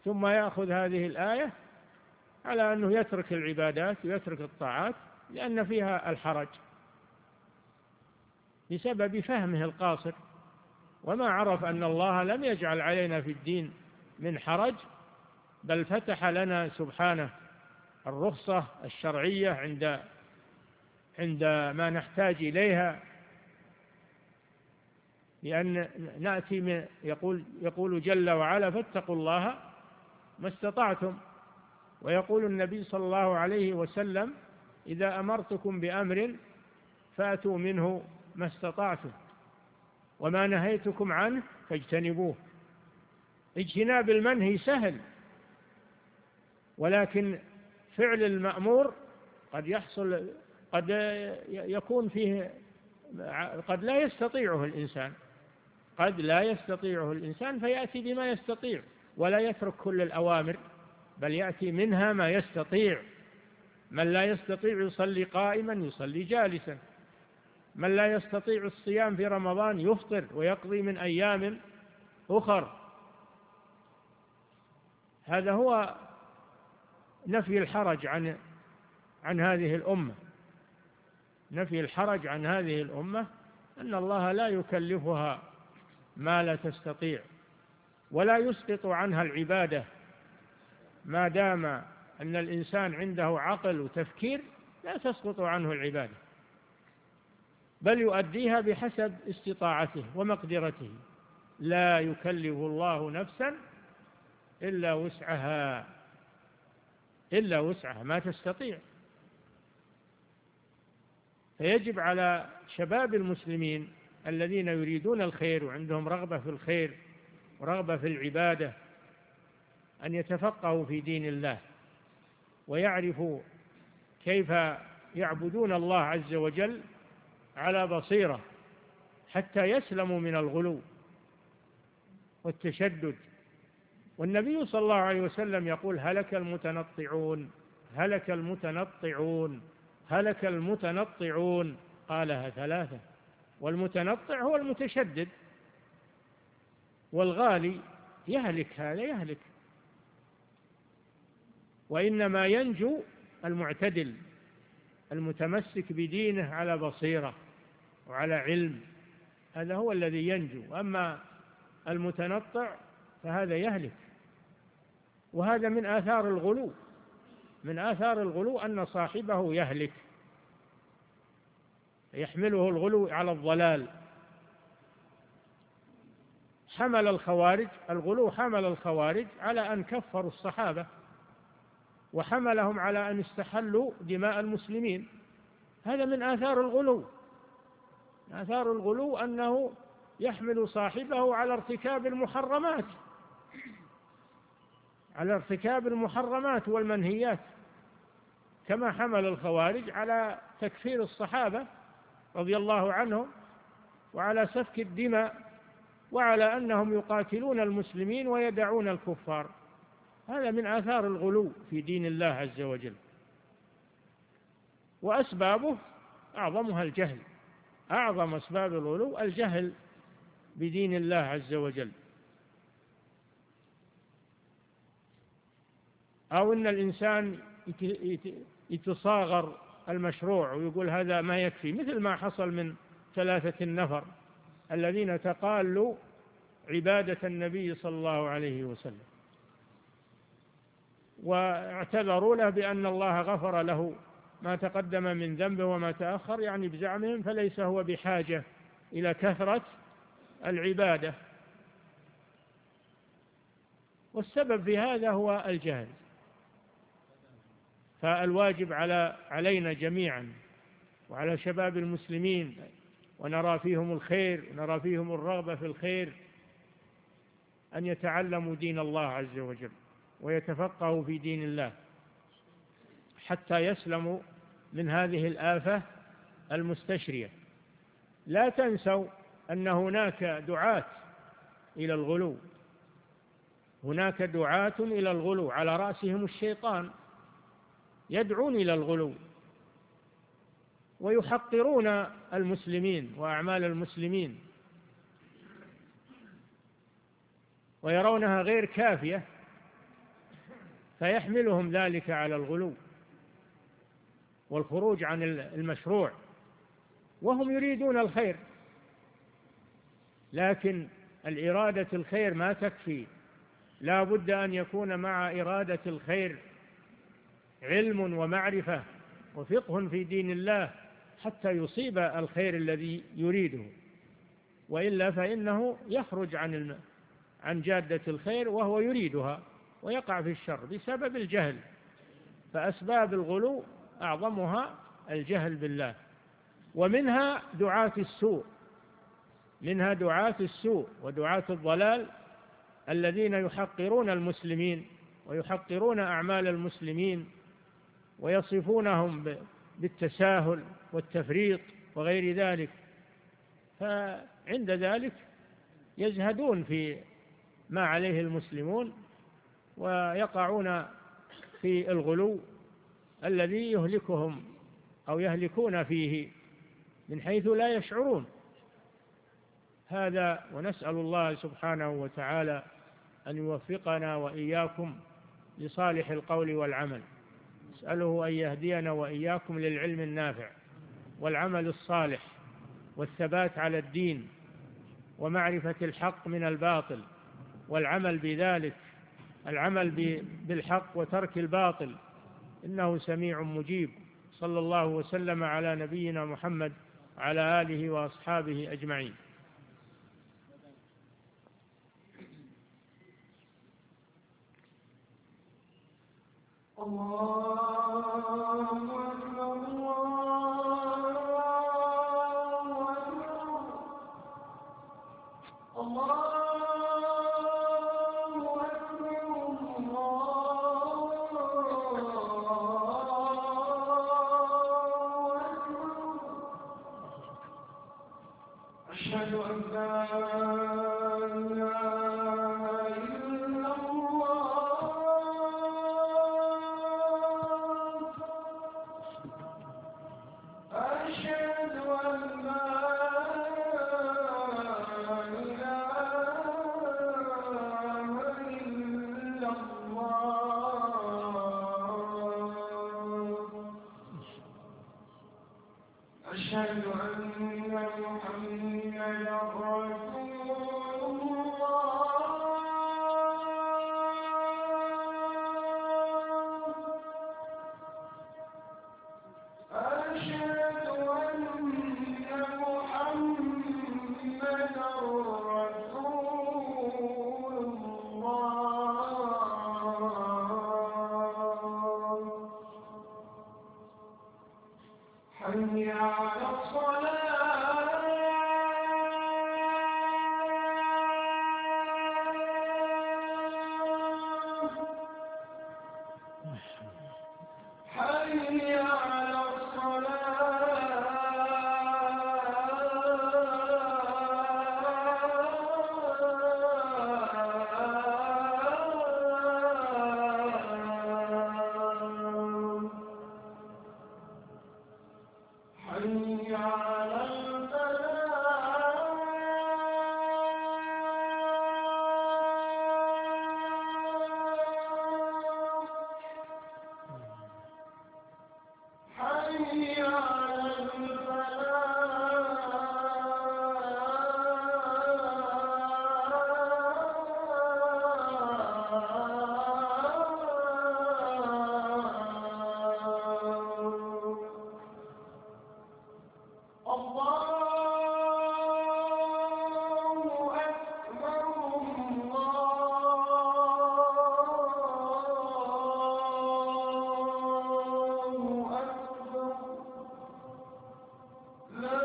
ثم يأخذ هذه الآية على أنه يترك العبادات ويترك الطاعات لأن فيها الحرج بسبب فهمه القاصر، وما عرف أن الله لم يجعل علينا في الدين من حرج، بل فتح لنا سبحانه الرخصة الشرعية عند ما نحتاج إليها، لأن نأتي يقول جل وعلا فاتقوا الله ما استطعتم، ويقول النبي صلى الله عليه وسلم إذا أمرتكم بأمر فأتوا منه ما استطعتم وما نهيتكم عنه فاجتنبوه. اجتناب المنهي سهل، ولكن فعل المأمور قد يكون فيه، قد لا يستطيعه الإنسان فيأتي بما يستطيع ولا يترك كل الأوامر، بل يأتي منها ما يستطيع. من لا يستطيع يصلي قائما يصلي جالسا، من لا يستطيع الصيام في رمضان يفطر ويقضي من أيام أخر. هذا هو نفي الحرج عن هذه الأمة. نفي الحرج عن هذه الأمة أن الله لا يكلفها ما لا تستطيع، ولا يسقط عنها العبادة ما دام أن الإنسان عنده عقل وتفكير، لا تسقط عنه العبادة، بل يؤديها بحسب استطاعته ومقدرته. لا يكلف الله نفسا إلا وسعها ما تستطيع. فيجب على شباب المسلمين الذين يريدون الخير وعندهم رغبة في الخير ورغبة في العبادة أن يتفقهوا في دين الله ويعرفوا كيف يعبدون الله عز وجل على بصيرة حتى يسلموا من الغلو والتشدد. والنبي صلى الله عليه وسلم يقول هلك المتنطعون هلك المتنطعون هلك المتنطعون، قالها ثلاثة. والمتنطع هو المتشدد، والغالي يهلك، هذا يهلك. وإنما ينجو المعتدل المتمسك بدينه على بصيرة وعلى علم، هذا هو الذي ينجو. أما المتنطع فهذا يهلك. وهذا من آثار الغلو، من آثار الغلو أن صاحبه يهلك، يحمله الغلو على الضلال. الغلو حمل الخوارج على أن كفروا الصحابة، وحملهم على أن استحلوا دماء المسلمين. هذا من آثار الغلو. آثار الغلو أنه يحمل صاحبه على ارتكاب المحرمات والمنهيات، كما حمل الخوارج على تكفير الصحابة رضي الله عنهم وعلى سفك الدماء وعلى أنهم يقاتلون المسلمين ويدعون الكفار. هذا من آثار الغلو في دين الله عز وجل، وأسبابه أعظمها الجهل. أعظم أسباب الغلو الجهل بدين الله عز وجل، أو أن الإنسان يتصاغر المشروع ويقول هذا ما يكفي، مثل ما حصل من 3 نفر الذين تقالوا عبادة النبي صلى الله عليه وسلم واعتذروا له بأن الله غفر له ما تقدم من ذنبه وما تأخر، يعني بزعمهم، فليس هو بحاجة إلى كثرة العبادة. والسبب في هذا هو الجهل. فالواجب علينا جميعا وعلى شباب المسلمين، ونرى فيهم الخير ونرى فيهم الرغبة في الخير، أن يتعلموا دين الله عز وجل ويتفقهوا في دين الله حتى يسلموا من هذه الآفة المستشرية. لا تنسوا أن هناك دعاة إلى الغلو، هناك دعاة إلى الغلو على رأسهم الشيطان، يدعون إلى الغلو ويحقرون المسلمين وأعمال المسلمين ويرونها غير كافية فيحملهم ذلك على الغلو والخروج عن المشروع، وهم يريدون الخير، لكن الإرادة الخير ما تكفي، لا بد أن يكون مع إرادة الخير علم ومعرفة وفقه في دين الله حتى يصيب الخير الذي يريده، وإلا فإنه يخرج عن جادة الخير وهو يريدها ويقع في الشر بسبب الجهل. فأسباب الغلو أعظمها الجهل بالله، ومنها دعاة السوء، منها دعاة السوء ودعاة الضلال الذين يحقرون المسلمين ويحقرون أعمال المسلمين ويصفونهم بالتساهل والتفريط وغير ذلك، فعند ذلك يزهدون في ما عليه المسلمون ويقعون في الغلو الذي يهلكهم أو يهلكون فيه من حيث لا يشعرون. هذا، ونسأل الله سبحانه وتعالى أن يوفقنا وإياكم لصالح القول والعمل، نسأله أن يهدينا وإياكم للعلم النافع والعمل الصالح والثبات على الدين ومعرفة الحق من الباطل والعمل بذلك، العمل بالحق وترك الباطل، إنه سميع مجيب. صلى الله وسلم على نبينا محمد وعلى آله وأصحابه أجمعين. أشهد أن لا أشهد أن محمدا رسول حي على الصلاة حي على حي على الفلاح حي على الفلاح. الله أكبر الله أكبر لا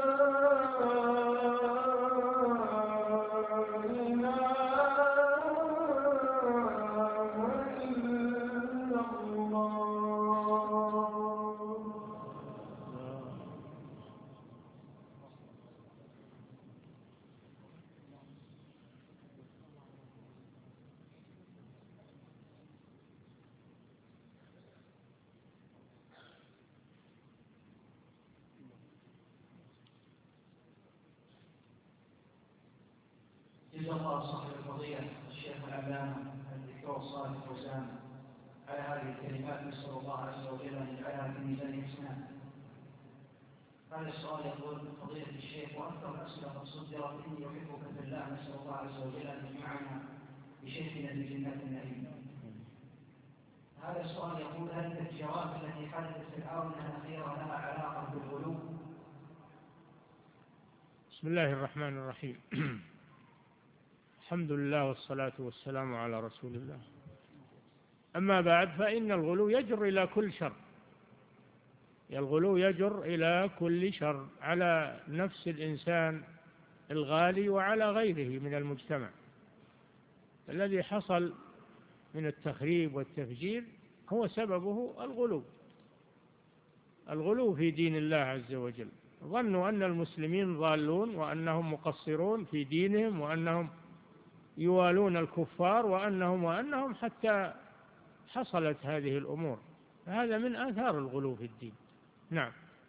إله إلا الله. جزا الله صاحب الفضيلة الشيخ العلامة الدكتور صالح فوزان على هذه الكلمات، نسأل الله عز وجل أن يجعلها في ميزان حسنات. هذا السؤال يقول: فضيلة الشيخ، وأكثر الأسئلة قد صدرت إني أحبك في الله، نسأل الله عز وجل أن يجمعنا بشيخنا في جنات النعيم. هذا السؤال يقول: هل التفجيرات التي حدثت في الآونة الأخيرة لها علاقة بالغلو؟ بسم الله الرحمن الرحيم. الحمد لله والصلاة والسلام على رسول الله. أما بعد، فإن الغلو يجر إلى كل شر. الغلو يجر إلى كل شر على نفس الإنسان الغالي وعلى غيره من المجتمع. الذي حصل من التخريب والتفجير هو سببه الغلو في دين الله عز وجل. ظنوا أن المسلمين ضالون، وأنهم مقصرون في دينهم، وأنهم يوالون الكفار، وأنهم حتى حصلت هذه الأمور. هذا من آثار الغلو في الدين. نعم.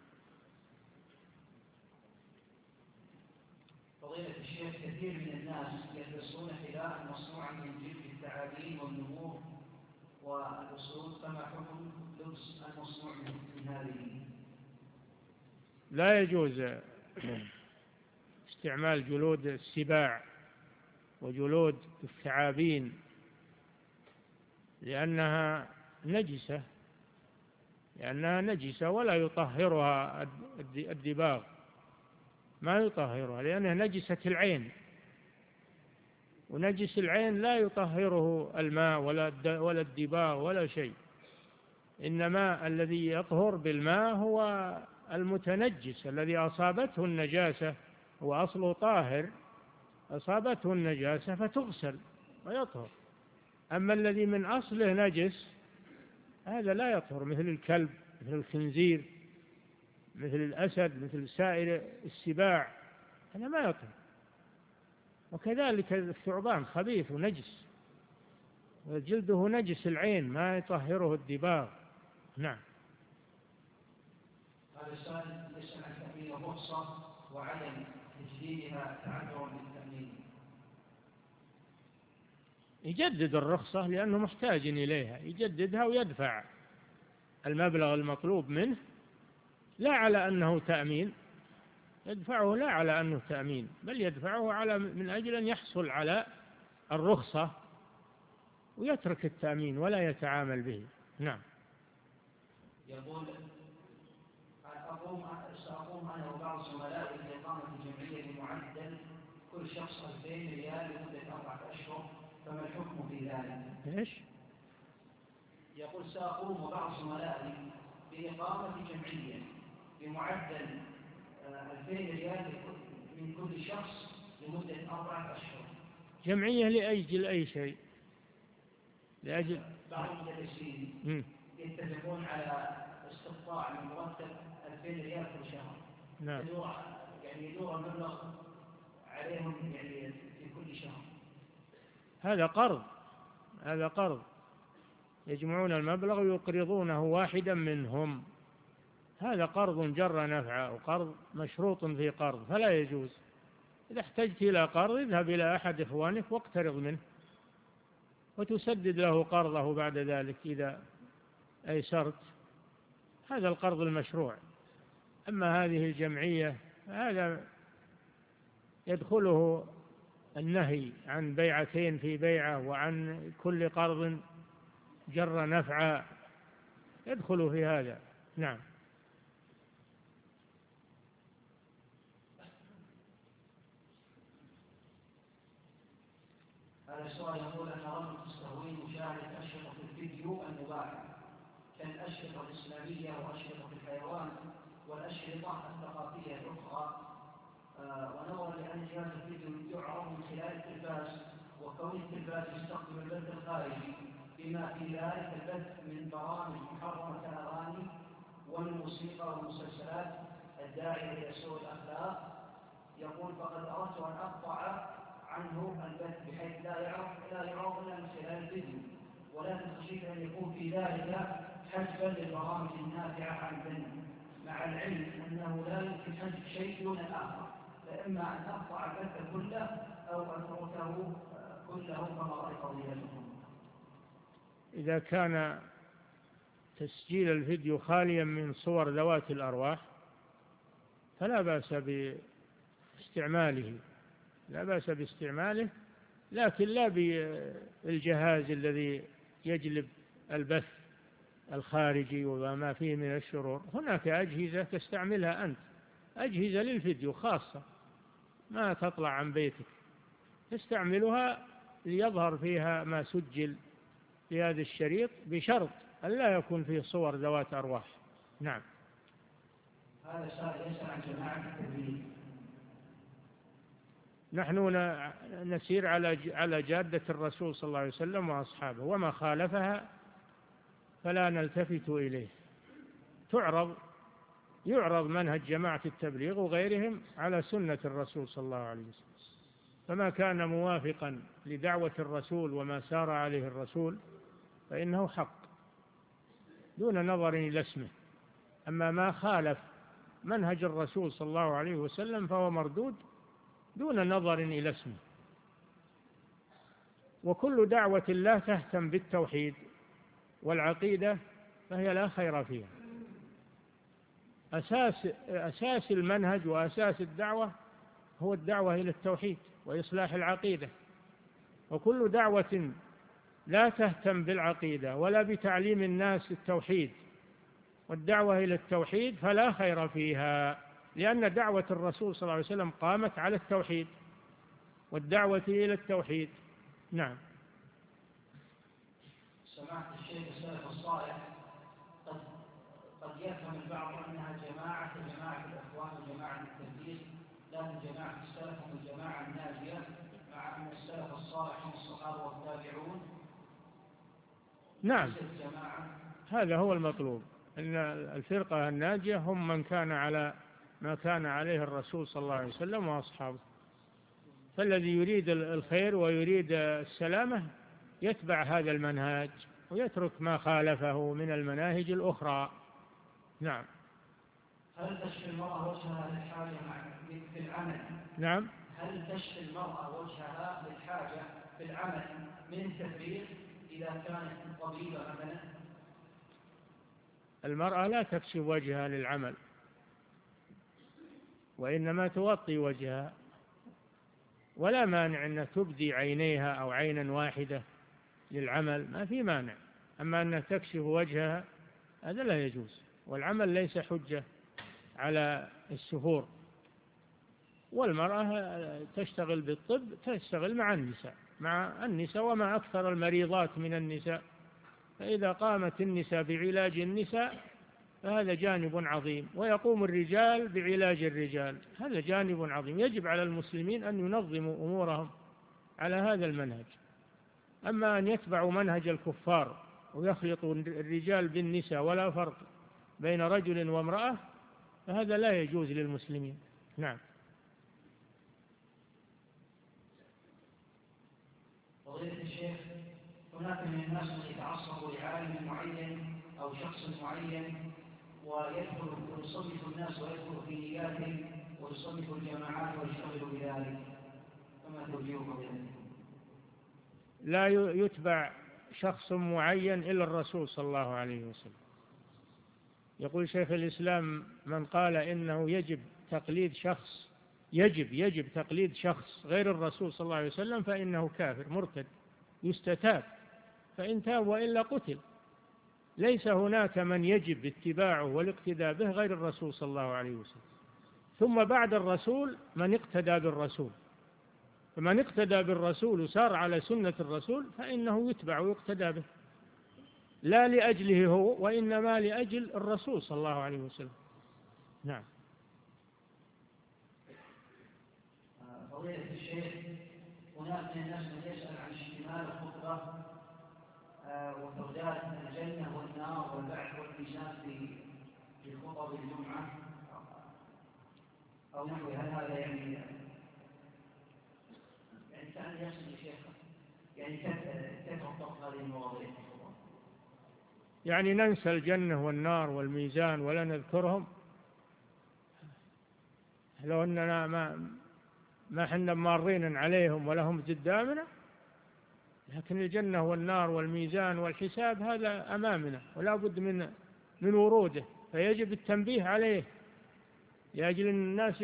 فضيلة الشيخ، كثير من الناس يلبسون حذاء مصنوعا من جلد الثعابين والنمور والأسود، فما حكم لبس المصنوع من هذه؟ لا يجوز استعمال جلود السباع وجلود الثعابين، لأنها نجسة ولا يطهرها الدباغ، ما يطهرها، لأنها نجسة العين، ونجس العين لا يطهره الماء ولا الدباغ ولا شيء. إنما الذي يطهر بالماء هو المتنجس الذي أصابته النجاسة، هو أصله طاهر، أصابته النجاسة فتغسل ويطهر. أما الذي من أصله نجس هذا لا يطهر، مثل الكلب، مثل الخنزير، مثل الأسد، مثل سائر السباع، هذا ما يطهر. وكذلك الثعبان خبيث ونجس، وجلده نجس العين، ما يطهره الدباغ. نعم. هذا السؤال يسأل عن تأمين الرخصة وعدم تجديدها تعذرا بالتأمين. يجدد الرخصة لأنه محتاج إليها، يجددها ويدفع المبلغ المطلوب منه، لا على أنه تأمين، يدفعه لا على أنه تأمين، بل يدفعه من أجل أن يحصل على الرخصة ويترك التأمين ولا يتعامل به. نعم. يقول: سأقوم أنا وبعض زملائي بإقامة جمعية بمعدل كل شخص 2000 ريال لمدة 4 أشهر، فما الحكم في ذلك؟ إيش؟ يقول: سأقوم وبعض زملائي بإقامة جمعية بمعدل 2000 ريال من كل شخص لمدة 4 أشهر. جمعية لأجل أي شيء؟ لأجل بعض المدرسين يتفقون على استقطاع من مرتب 2000 ريال كل شهر. نعم. يدور المبلغ عليهم في كل شهر. هذا قرض، يجمعون المبلغ ويقرضونه واحدا منهم، هذا قرض جر نفعه، وقرض مشروط في قرض، فلا يجوز. إذا احتجت إلى قرض اذهب إلى أحد إخوانك واقترض منه وتسدد له قرضه بعد ذلك إذا أيسرت. هذا القرض المشروع. أما هذه الجمعية هذا يدخله النهي عن بيعتين في بيعة، وعن كل قرض جر نفعا، يدخل في هذا. نعم. هذا السؤال يقول: أن رجل تستهوين مشاهدة أشرطة في الفيديو المباح كالأشرطة الإسلامية وأشرطة الحيوان والأشرطة الثقافية الأخرى، ونظرا لأن جهاز الفيديو يعرض من خلال التلفاز، وكون التلفاز يستخدم البث الخارجي بما في ذلك البث من برامج محرمة الأغاني والموسيقى والمسلسلات الداعية إلى سوء الأخلاق، يقول: فقد أردت أن أقطع عنه البث بحيث لا يعرض إلا من خلال الفيديو، ولكن خشيت أن يكون في ذلك حجبا للبرامج النافعة عن الفن، مع العلم أنه لا يمكن حجب شيء دون الآخر، فإما أن أقطع البث كله أو أتركه كله، فما رأي فضيلتكم؟ إذا كان تسجيل الفيديو خاليا من صور ذوات الأرواح فلا بأس باستعماله، لا بأس باستعماله، لكن لا بالجهاز الذي يجلب البث الخارجي وما فيه من الشرور. هناك أجهزة تستعملها أنت، أجهزة للفيديو خاصة ما تطلع عن بيتك، تستعملها ليظهر فيها ما سجل في هذا الشريط بشرط أن لا يكون فيه صور ذوات أرواح. نعم. هذا سائل يسأل عن جماعة التبليغ. نحن نسير على جادة الرسول صلى الله عليه وسلم وأصحابه، وما خالفها فلا نلتفت إليه. يعرض منهج جماعة التبليغ وغيرهم على سنة الرسول صلى الله عليه وسلم، فما كان موافقا لدعوة الرسول وما سار عليه الرسول فإنه حق دون نظر إلى اسمه. أما ما خالف منهج الرسول صلى الله عليه وسلم فهو مردود دون نظر إلى اسمه. وكل دعوة لا تهتم بالتوحيد والعقيدة فهي لا خير فيها. أساس المنهج وأساس الدعوة هو الدعوة إلى التوحيد وإصلاح العقيدة، وكل دعوة لا تهتم بالعقيدة ولا بتعليم الناس التوحيد والدعوة إلى التوحيد فلا خير فيها، لأن دعوة الرسول صلى الله عليه وسلم قامت على التوحيد والدعوة إلى التوحيد. نعم. سمعت الشيخ السلف الصالح قد يفهم البعض أنها جماعة الأخوان وجماعة التبليغ، لكن جماعة السلف هم الجماعة الناجية، مع أن السلف الصالح هم الصحابة والتابعون. نعم، هذا هو المطلوب، أن الفرقة الناجية هم من كان على ما كان عليه الرسول صلى الله عليه وسلم وأصحابه. فالذي يريد الخير ويريد السلامة يتبع هذا المنهج ويترك ما خالفه من المناهج الأخرى. نعم. هل تشفي المرأة وجهها للحاجة في العمل؟ نعم. هل تشفي المرأة وجهها للحاجة في العمل من التفريغ إذا كانت طبيبة مثلا؟ المرأة لا تكشف وجهها للعمل، وإنما توطي وجهها، ولا مانع أن تبدي عينيها أو عينا واحدة للعمل، ما في مانع. أما أن تكشف وجهها هذا لا يجوز، والعمل ليس حجة على السفور. والمرأة تشتغل بالطب تشتغل مع النساء وما أكثر المريضات من النساء، فإذا قامت النساء بعلاج النساء فهذا جانب عظيم، ويقوم الرجال بعلاج الرجال، هذا جانب عظيم. يجب على المسلمين أن ينظموا أمورهم على هذا المنهج. أما أن يتبعوا منهج الكفار ويخلطوا الرجال بالنساء ولا فرق بين رجل وامرأة فهذا لا يجوز للمسلمين. نعم. فضيلة الشيخ، هناك من الناس من يتعصب لعالم معين أو شخص معين ويدخل ويصنف الناس ويدخل في نياته ويصنف الجماعات ويشتغل بذلك، فما توجيهكم إليه؟ لا يتبع شخص معين إلا الرسول صلى الله عليه وسلم. يقول شيخ الإسلام: من قال إنه يجب تقليد شخص يجب تقليد شخص غير الرسول صلى الله عليه وسلم فإنه كافر مرتد يستتاب، فإن تاب وإلا قتل. ليس هناك من يجب اتباعه والاقتداء به غير الرسول صلى الله عليه وسلم، ثم بعد الرسول من اقتدى بالرسول، فمن اقتدى بالرسول وسار على سنة الرسول فإنه يتبع ويقتدى به، لا لأجله هو وإنما لأجل الرسول صلى الله عليه وسلم. نعم. فضيلة الشيخ، هناك من الناس من يسأل عن اشتمال الخطبة وترداد الجنة والنار والبعث والميزان في خطب الجمعة أو نحو هذا، يعني كان يقصد الشيخ يعني كيف تطبق هذه المواضيع؟ يعني ننسى الجنة والنار والميزان ولا نذكرهم؟ لو أننا ما حنا مارين عليهم ولا هم قدامنا، لكن الجنة والنار والميزان والحساب هذا أمامنا ولا بد من وروده، فيجب التنبيه عليه لأجل أن الناس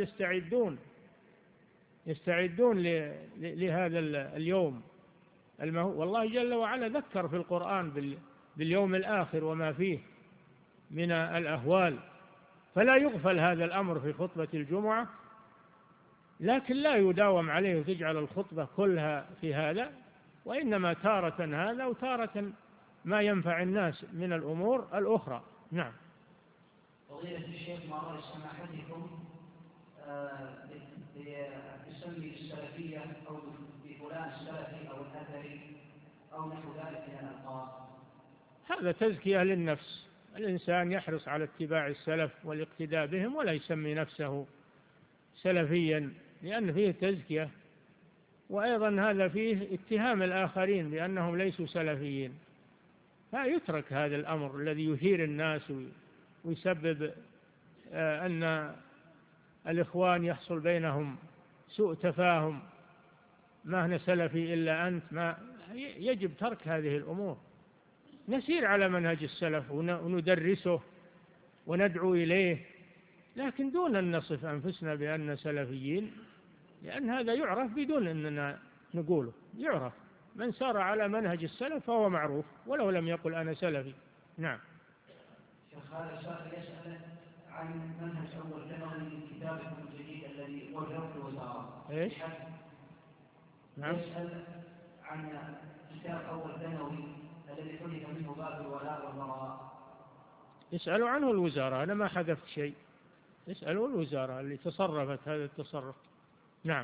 يستعدون لهذا اليوم. والله جل وعلا ذكر في القرآن باليوم الآخر وما فيه من الأهوال، فلا يغفل هذا الأمر في خطبة الجمعة، لكن لا يداوم عليه وتجعل الخطبة كلها في هذا، وإنما تارة هذا وتارة ما ينفع الناس من الأمور الأخرى. نعم. فضيلة الشيخ ما رأي سماحتكم بسمي السلفية أو بفلان السلفي أو الأثري أو نحو ذلك من الألقاب؟ هذا تزكية للنفس، الإنسان يحرص على اتباع السلف والاقتداء بهم ولا يسمي نفسه سلفيا، لأن فيه تزكية، وأيضا هذا فيه اتهام الآخرين بأنهم ليسوا سلفيين، فيترك هذا الأمر الذي يثير الناس ويسبب أن الإخوان يحصل بينهم سوء تفاهم، ما هنا سلفي إلا أنت، ما يجب ترك هذه الأمور، نسير على منهج السلف وندرسه وندعو إليه، لكن دون أن نصف أنفسنا بأن سلفيين، لأن هذا يعرف بدون أننا نقوله، يعرف من سار على منهج السلف فهو معروف ولو لم يقل أنا سلفي. نعم. شيخ هذا السائل يسأل عن منهج أول ثانوي من كتابكم الجديد الذي وجهه الوزارة. إيش؟ نعم. يسأل عن كتاب أول ثانوي الذي حدث منه باب الولاء والبراء. يسألوا عنه الوزارة، أنا ما حذفت شيء، يسألوا الوزارة اللي تصرفت هذا التصرف. نعم.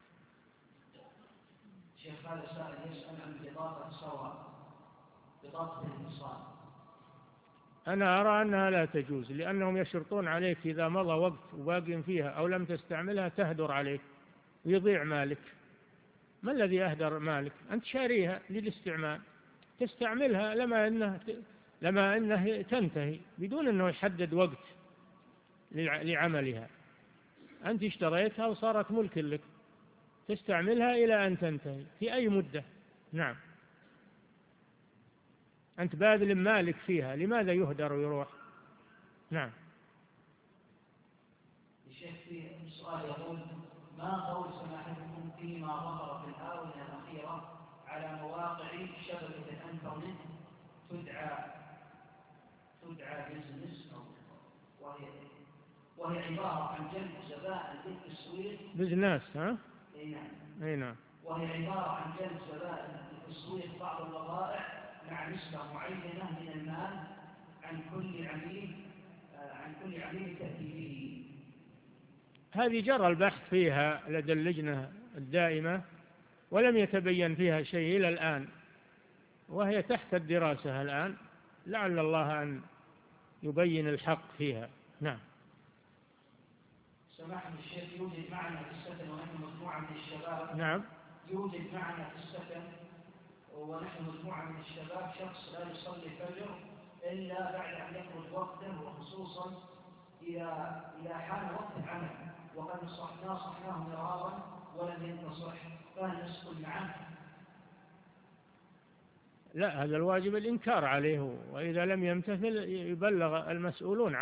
شيخ هذا السائل يسأل عن بطاقة سواء، بطاقة الاتصال. أنا أرى أنها لا تجوز، لأنهم يشرطون عليك إذا مضى وقت وباقي فيها أو لم تستعملها تهدر عليك ويضيع مالك. ما الذي أهدر مالك؟ أنت شاريها للاستعمال، تستعملها لما أنه تنتهي بدون أنه يحدد وقت لعملها. أنت اشتريتها وصارت ملك لك، تستعملها إلى أن تنتهي في أي مدة. نعم. أنت باذل مالك فيها، لماذا يهدر ويروح؟ نعم. الشيخ في سؤال يقول: ما قول سماحتكم فيما ظهر في الآونة الأخيرة على مواقع شبكة الإنترنت تدعى بزنس، وهي عبارة عن جلب زبائن للتسويق بزنس؟ أي نعم. وهي عبارة عن جلب زبائن لتسويق بعض البضائع مع نسبة معينة من المال عن كل عميل تأتي به. هذه جرى البحث فيها لدى اللجنة الدائمة ولم يتبين فيها شيء إلى الآن، وهي تحت الدراسة الآن، لعل الله أن يبين الحق فيها. نعم. سماحة الشيخ، يوجد معنا في السكن ونحن مجموعة من الشباب. نعم. يوجد معنا في السكن ونحن مجموعة من الشباب شخص لا يصلي الفجر إلا بعد أن يخرج وقته، وخصوصا إذا حان وقت العمل، وقد نصحناه مرارا ولم ينتصح، فهل نسكن معه؟ لا، هذا الواجب الإنكار عليه، وإذا لم يمتثل يبلغ المسؤولون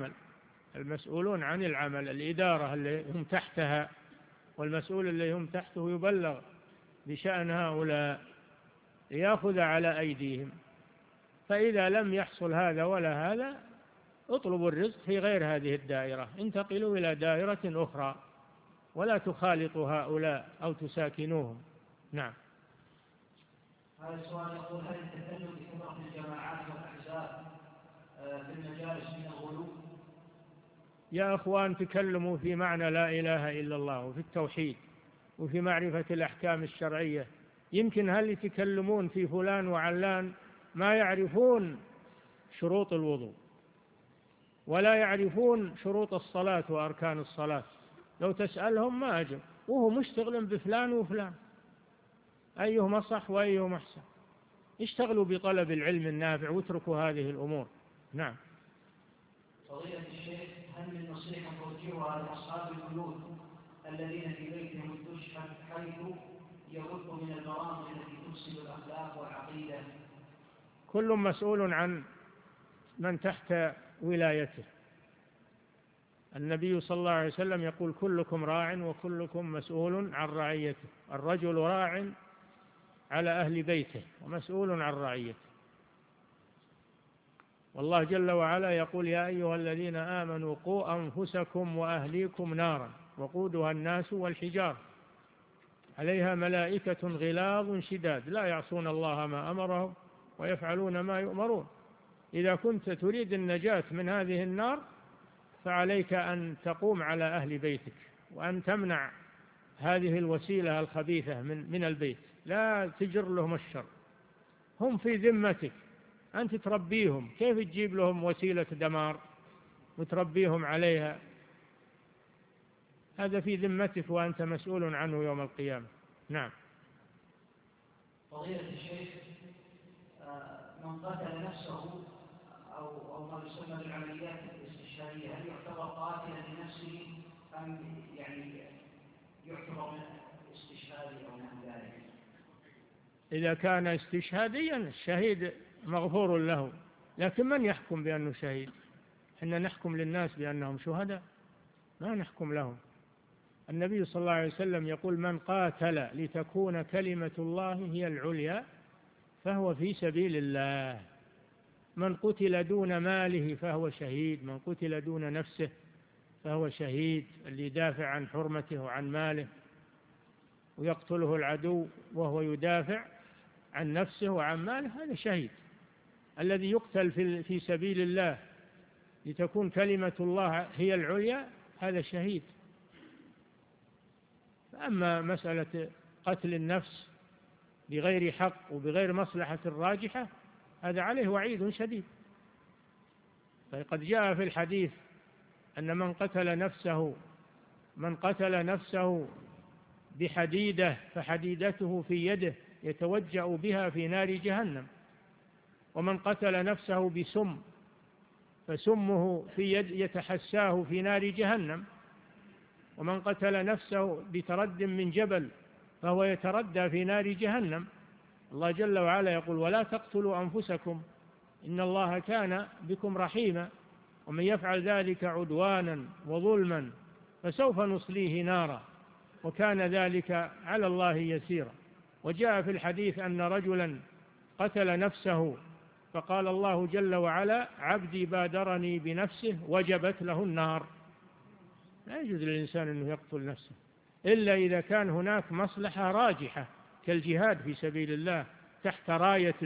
عن العمل، الإدارة اللي هم تحتها والمسؤول اللي هم تحته يبلغ بشأن هؤلاء ليأخذ على أيديهم، فإذا لم يحصل هذا ولا هذا اطلبوا الرزق في غير هذه الدائرة، انتقلوا إلى دائرة أخرى ولا تخالطوا هؤلاء أو تساكنوهم. نعم. هذا السؤال يقول: هل التكلم بكثرة الجماعات والأحزاب في المجالس من الغلو؟ يا أخوان، تكلموا في معنى لا إله إلا الله وفي التوحيد وفي معرفة الأحكام الشرعية. يمكن هل يتكلمون في فلان وعلان ما يعرفون شروط الوضوء ولا يعرفون شروط الصلاة وأركان الصلاة، لو تسألهم ما أجب، وهو مشتغل بفلان وفلان، أيهما صح وأيهما أحسن. اشتغلوا بطلب العلم النافع واتركوا هذه الأمور. نعم. فضيلة الشيخ، هل من نصيحة توجهها لأصحاب البيوت الذين في بيتهم تشحن حيث يرد من البرامج التي يفسد الأخلاق والعقيدة. كل مسؤول عن من تحت ولايته. النبي صلى الله عليه وسلم يقول كلكم راع وكلكم مسؤول عن رعيته. الرجل راع على أهل بيته ومسؤول عن رعيته. والله جل وعلا يقول يا أيها الذين آمنوا قوا أنفسكم وأهليكم نارا وقودها الناس والحجار عليها ملائكة غلاظ شداد لا يعصون الله ما أمرهم ويفعلون ما يؤمرون. إذا كنت تريد النجاة من هذه النار فعليك أن تقوم على أهل بيتك وأن تمنع هذه الوسيلة الخبيثة من البيت. لا تجر لهم الشر، هم في ذمتك، أنت تربيهم. كيف تجيب لهم وسيلة دمار وتربيهم عليها؟ هذا في ذمتك وأنت مسؤول عنه يوم القيامة. نعم. فضيلة الشيخ، من قتل نفسه أو ما يسمى بالعمليات الاستشهادية هل يعتبر قاتلا لنفسه أم يعني يعتبر من استشهادي أو نحو ذلك؟ إذا كان استشهاديا الشهيد مغفور له، لكن من يحكم بأنه شهيد؟ إحنا نحكم للناس بأنهم شهداء، ما نحكم لهم. النبي صلى الله عليه وسلم يقول من قاتل لتكون كلمة الله هي العليا فهو في سبيل الله. من قتل دون ماله فهو شهيد، من قتل دون نفسه فهو شهيد. اللي يدافع عن حرمته وعن ماله ويقتله العدو وهو يدافع عن نفسه وعن ماله هذا شهيد. الذي يقتل في سبيل الله لتكون كلمة الله هي العليا هذا شهيد. أما مسألة قتل النفس بغير حق وبغير مصلحة راجحة هذا عليه وعيد شديد. فقد جاء في الحديث أن من قتل نفسه بحديدة فحديدته في يده يتوجأ بها في نار جهنم، ومن قتل نفسه بسم فسمه في يد يتحساه في نار جهنم، ومن قتل نفسه بترد من جبل فهو يتردى في نار جهنم. الله جل وعلا يقول ولا تقتلوا أنفسكم إن الله كان بكم رحيما ومن يفعل ذلك عدوانا وظلما فسوف نصليه نارا وكان ذلك على الله يسيرا. وجاء في الحديث أن رجلا قتل نفسه فقال الله جل وعلا عبدي بادرني بنفسه وجبت له النار. لا يجوز للإنسان أنه يقتل نفسه إلا إذا كان هناك مصلحة راجحة كالجهاد في سبيل الله تحت راية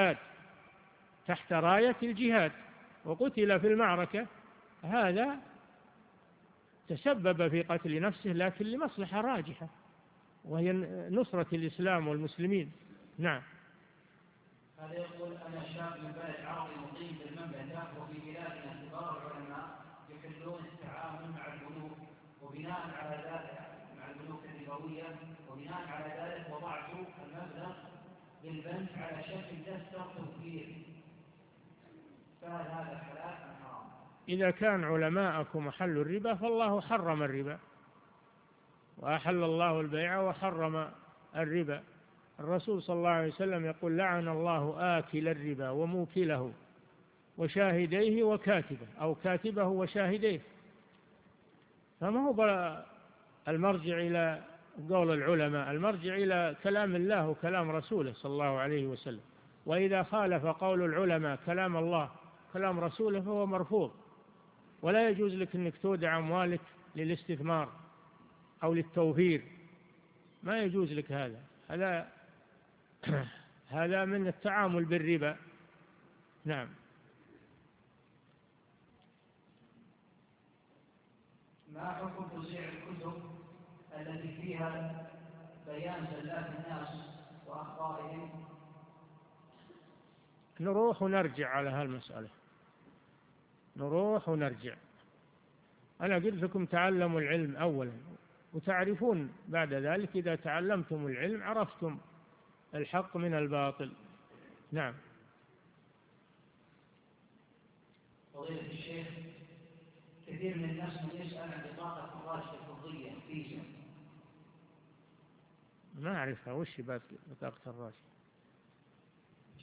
الجهاد وقتل في المعركة، هذا تسبب في قتل نفسه لكن لمصلحة راجحة وهي نصرة الإسلام والمسلمين. نعم. هذا يقول أنا شاب من بلد عربي مقيم في المملكة وفي بلادنا كبار العلماء يحلون التعامل مع البنوك وبناء على ذلك مع البنوك الربوية وبناء على ذلك وضعت المبلغ بالبنك على شكل دفتر توفير، فهل هذا حلال أم حرام؟ إذا كان علماءكم حلوا الربا فالله حرم الربا وأحل الله البيع وحرم الربا. الرسول صلى الله عليه وسلم يقول لعن الله آكل الربا وموكله وشاهديه وكاتبه أو كاتبه وشاهديه. فما هو المرجع إلى قول العلماء، المرجع إلى كلام الله وكلام رسوله صلى الله عليه وسلم. وإذا خالف قول العلماء كلام الله كلام رسوله فهو مرفوض، ولا يجوز لك أنك تودع أموالك للاستثمار أو للتوفير، ما يجوز لك هذا من التعامل بالربا. نعم. ما حكم توزيع الكتب التي فيها بيان زلات الناس وأخطائهم؟ نروح ونرجع على هالمسألة، نروح ونرجع. أنا قلت لكم تعلموا العلم أولا وتعرفون بعد ذلك. إذا تعلمتم العلم عرفتم الحق من الباطل. نعم. فضيلة الشيخ، كثير من الناس من يسأل عن بطاقة الراشد الفضية فيزا. ما أعرفها، وش بطاقة الراشد؟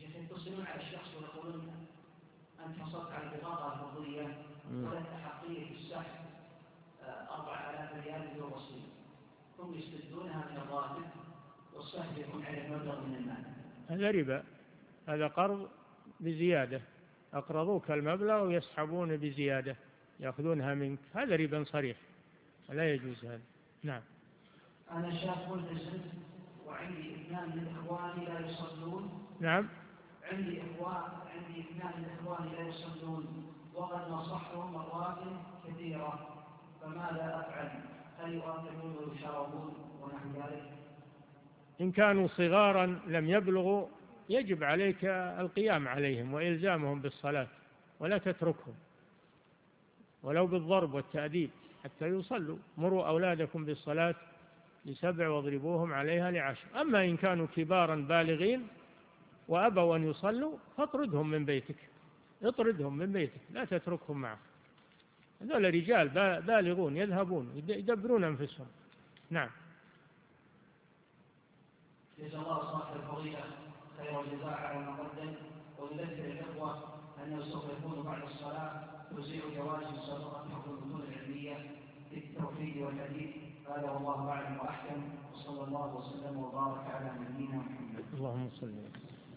شيخ يتصلون على الشخص ويقولون أنت حصلت على البطاقة الفضية ولك أحقية السحب 4000 ريال بدون رصيد، هم يستدونها من الراتب والسحب يكون على مبلغ من المال. هذا ربا، هذا قرض بزيادة، أقرضوك المبلغ ويسحبون بزيادة يأخذونها منك، هذا ربا صريح لا يجوز هذا. نعم. أنا شاب ملتزم وعندي اثنان من إخواني لا يصلون. نعم. عندي اثنان من إخواني لا يصلون وقد نصحتهم مرات كثيرة، فماذا أفعل؟ هل يؤثرون ويشاركون ونحو ذلك؟ إن كانوا صغارا لم يبلغوا يجب عليك القيام عليهم وإلزامهم بالصلاة ولا تتركهم ولو بالضرب والتأديب حتى يصلوا. مروا أولادكم بالصلاة ل7 واضربوهم عليها ل10. أما إن كانوا كبارا بالغين وأبوا أن يصلوا فاطردهم من بيتك، اطردهم من بيتك لا تتركهم معك. هذول رجال بالغون يذهبون يدبرون أنفسهم. نعم. جزا الله صاحب الفضيلة خير الجزاء على ما قدم، ويذكر الإخوة أنه سوف يكون بعد الصلاة توزيع جوائز مسابقة حفظ المتون العلمية في التوحيد والحديث. هذا والله أعلم وأحكم، وصلى الله وسلم وبارك على نبينا محمد. اللهم صل وسلم.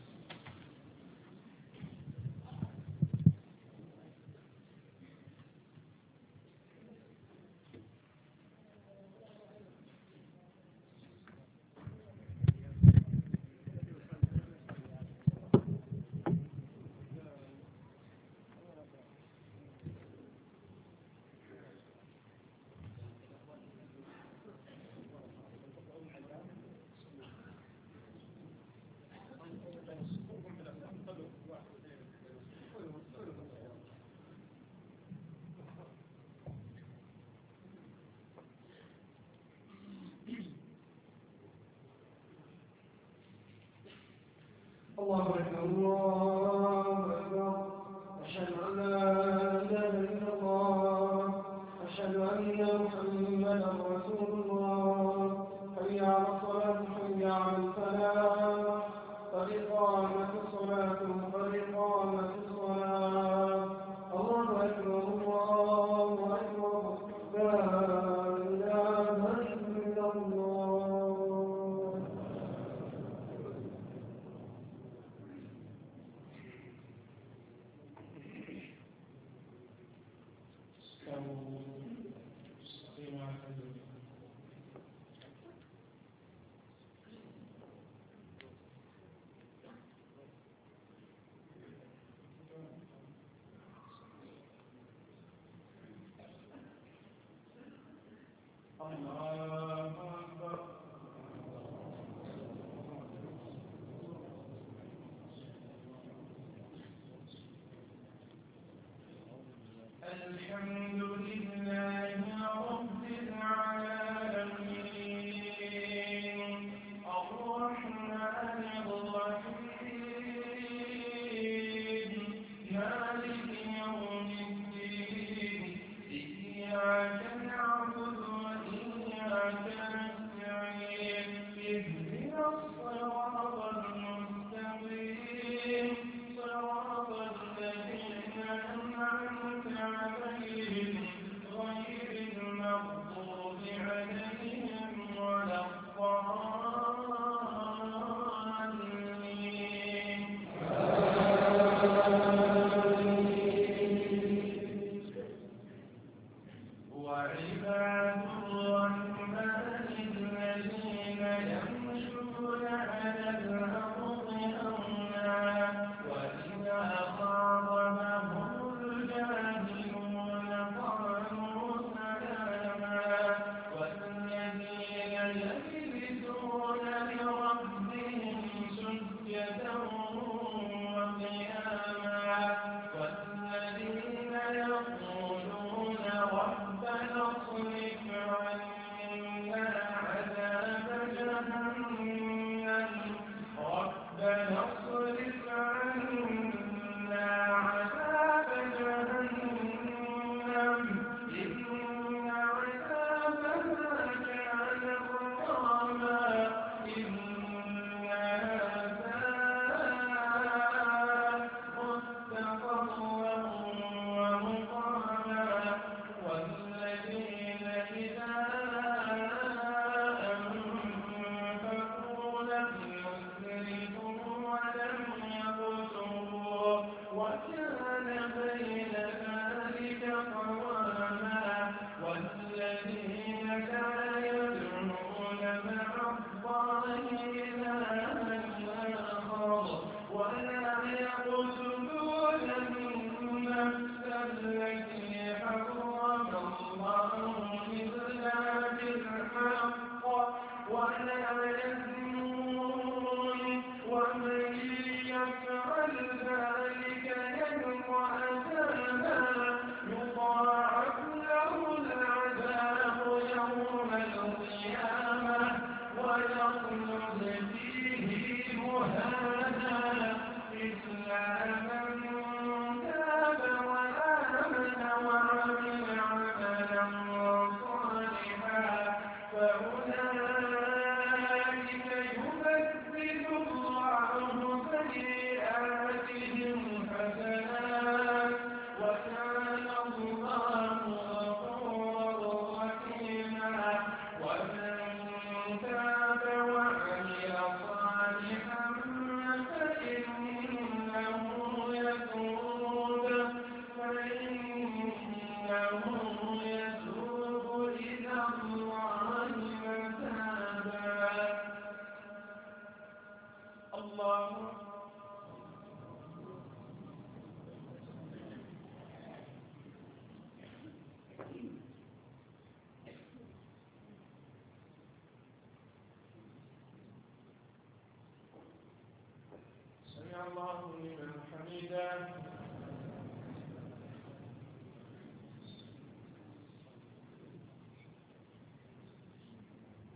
الله أكبر الله أكبر، أشهد أن لا إله إلا الله، أشهد أن محمدا رسول الله. حي على الصلاة حي على الفلاح، قد قامت الصلاة قد قامت الصلاة. الله أكبر الله أكبر، لا إله إلا الله. الحمد لله رب العالمين، الرحمن الرحيم، مالك يوم الدين، إياك نعبد وإياك نستعين، اهدنا الصراط المستقيم، صراط الذين أنعمت عليهم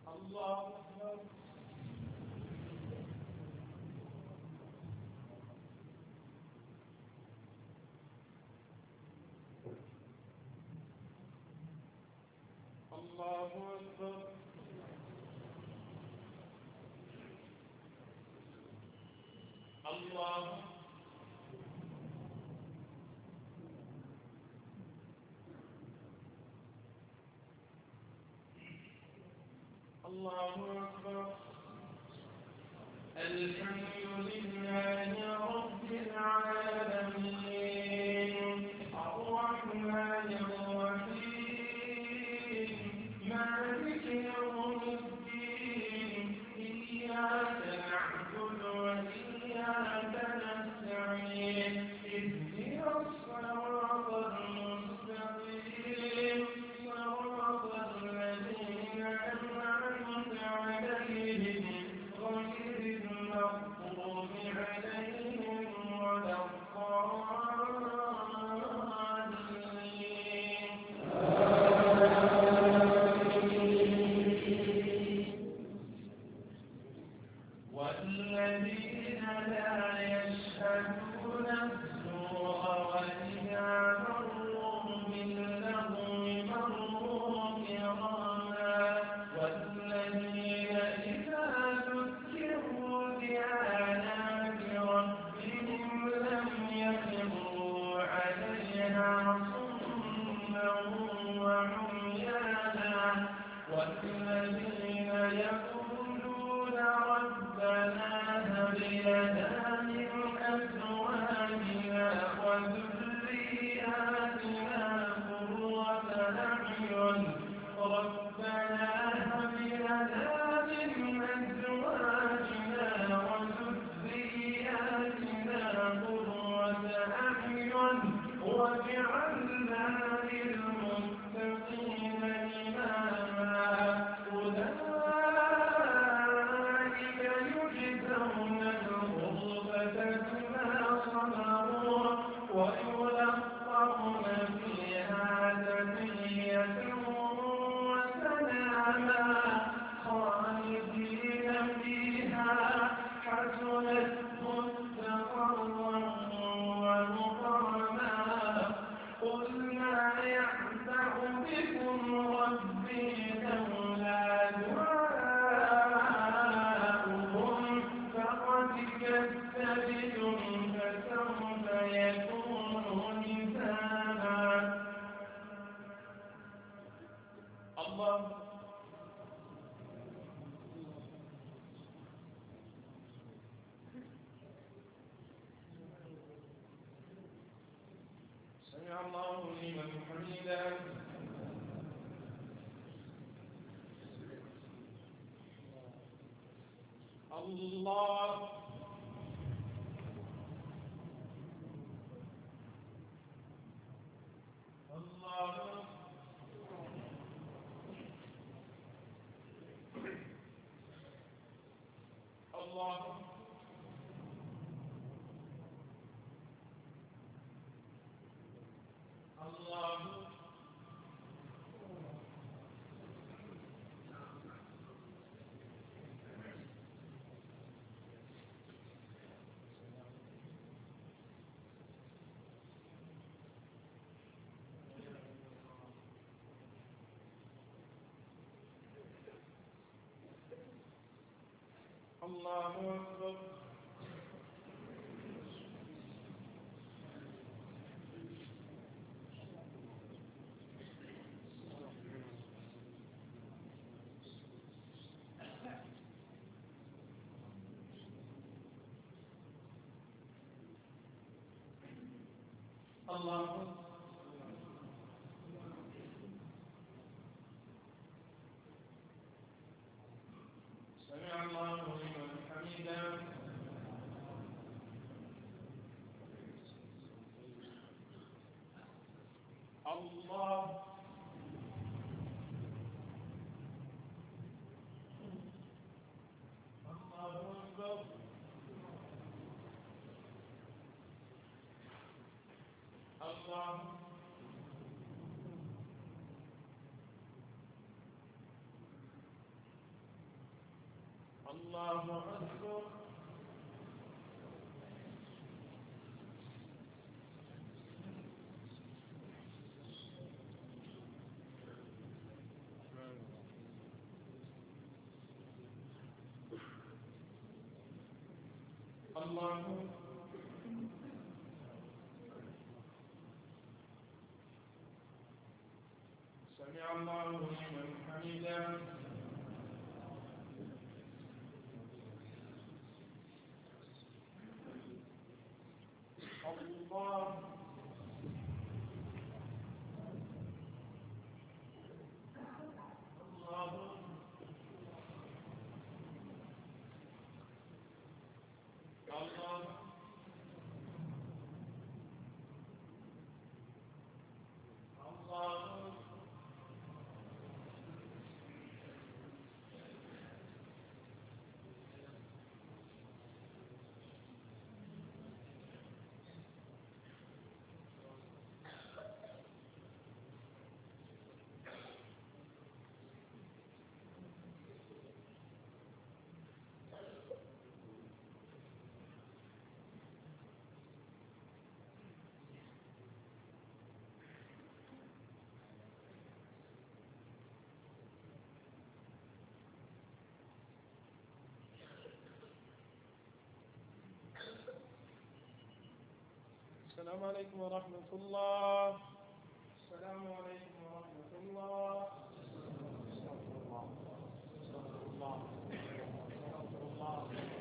الله أكبر. الله أكبر. الله الله أكبر. الحمد لله رب العالمين الرحمن الرحيم مالك يوم الدين إياك نعبد وإياك نستعين اهدنا الصراط المستقيم صراط الذين أنعمت عليهم غير المغضوب عليهم ولا الضالين والذين لا يشهدون الزور وإذا مروا باللغو مروا كراما والذين إذا ذكروا بآيات ربهم لم يخروا عليها صما وعميانا والذين يقولون ربنا هب لنا من أزواجنا وذرياتنا قرة أعين ربنا هب لنا من أزواجنا وذرياتنا قرة أعين واجعلنا للمتقين إماما أولئك يجزون الغرفة بما صبروا ويلقون فيها تحية وسلاما خالدين فيها حسنت مستقرا ومقاما قل ما يعبأ بكم ربي لولا دعاؤكم فقد كذبتم فسوف يكون لزاما الله سمع الله لمن حمده الله الله الله الله الله أكبر الله سمع الله لمن حمده الله الله أكبر الله الله أكبر. الله سمع الله لمن حمده. الله السلام عليكم ورحمة الله. السلام عليكم ورحمة الله. استغفر الله. استغفر الله. استغفر الله.